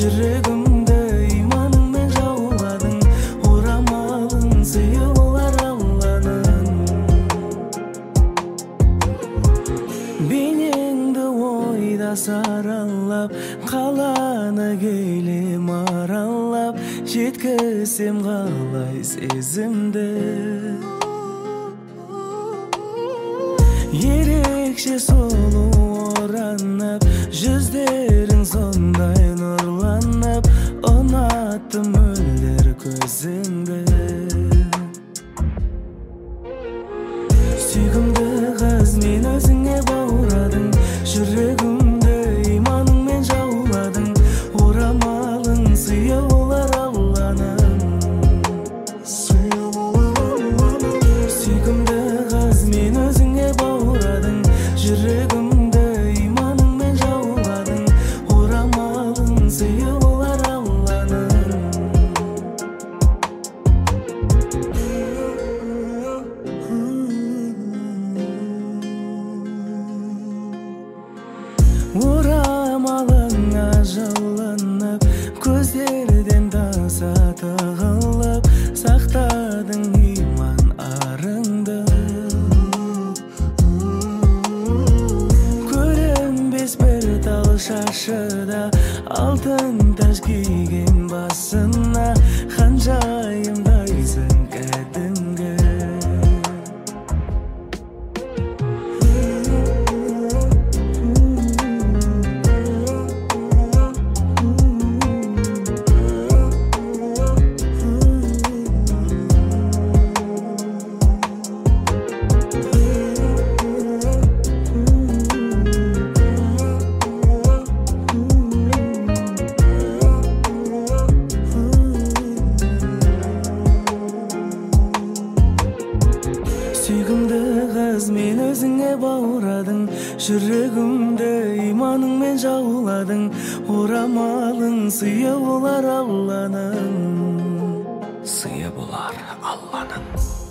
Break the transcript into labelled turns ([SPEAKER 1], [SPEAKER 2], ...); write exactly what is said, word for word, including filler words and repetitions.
[SPEAKER 1] жүрегімді иманыңмен жауладың, орамалың сыйы болар Алланың. Бейнеңді ойда саралап, қаланы келем аралап, жеткізсем қалай сезімді. Ерекше сұлу оранып, жүздерің сондай нұрланып, ұнаттым мөлдір көзіңді. Сүйкімді қыз, мен өзіңе баурадың, жүрегімді иманыңмен жауладың, орамалың сыйы болар Алланың. Сүйкімді қыз, мен өзіңе баурадың, жүрегімді иманыңмен жауладың, орамалың сыйы болар Алланың. Орамалыңа жалынып, көздерден таса тығылып, сақтадың иман арыңды. Көрінбес бір тал шашыда, алтын тәж киген басына, ханжайымдайсың кәдімгі. Сүйкімді қыз, мен өзіңе баурадың, жүрегімді иманыңмен жауладың, орамалың сыйы болар Алланың. Сыйы болар Алланың.